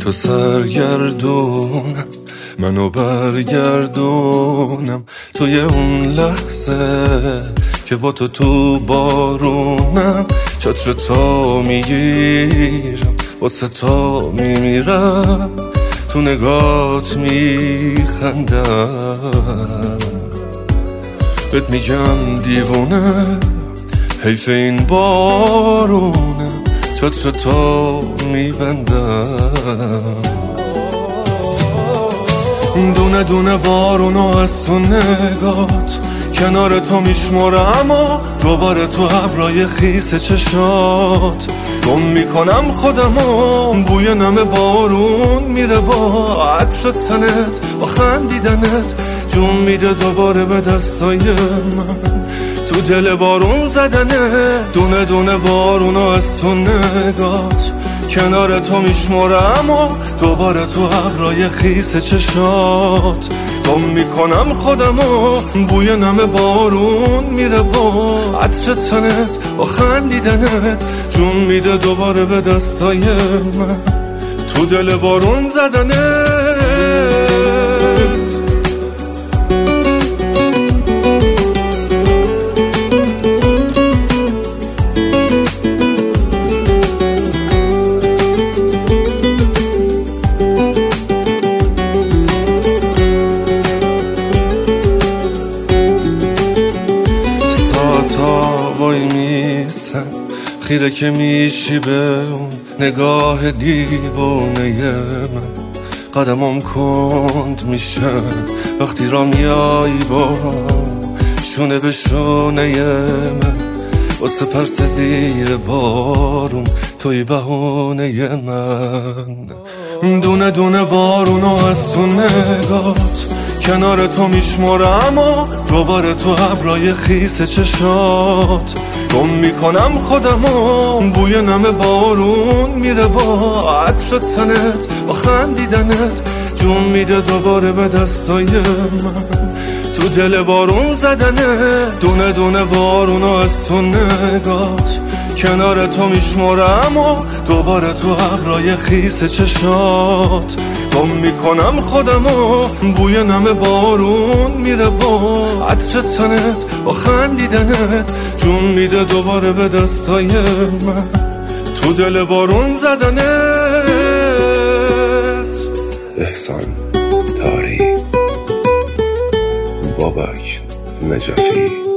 تو سرگردونم، منو برگردونم توی اون لحظه که با تو بارونم. چتر تو میگیرم، واسه تو میمیرم، تو نگات میخندم. بهت میگم دیوونه، حیف این بارونه، چتر تو میبندم. دونه دونه بارونو از تو نگات کنار تو میشمرم و دوباره تو ابرای خیس چشات گم میکنم خودمو. بوی نم بارون میره با عطر تنت، با خندیدنت جون میده دوباره به دستای من. تو دل بارون زدنه، دونه دونه بارونو از تو نگات کنار تو میشمرم و دوباره تو ابرای خیس چشات گم میکنم خودمو. بوی نم بارون میره با عطر تنت، با خندیدنت جون میده دوباره به دستای من. تو دل بارون زدنت وای میسن خیره که میشی به اون نگاه دیوانه من. قدمم کند میشه وقتی را میایی با شونه به شونه من. واسه پرس زیر بارون توی بهونه من. دونه دونه بارونو از تو نگات کنار تو میشمرم و دوباره تو ابرای خیس چشات گم میکنم خودمو. بوی نم بارون میره با عطر تنت، با خندیدنت جون میده دوباره به دستای من. تو دل بارون زدنه، دونه دونه بارونو از تو نگات کنار تو میشمرم و دوباره تو ابرای خیس چشات گم میکنم خودمو. بوی نم بارون میره با عطر تنت، با خندیدنت جون میده دوباره به دستای من. تو دل بارون زدنت. احسان تاری، بابک نجفی.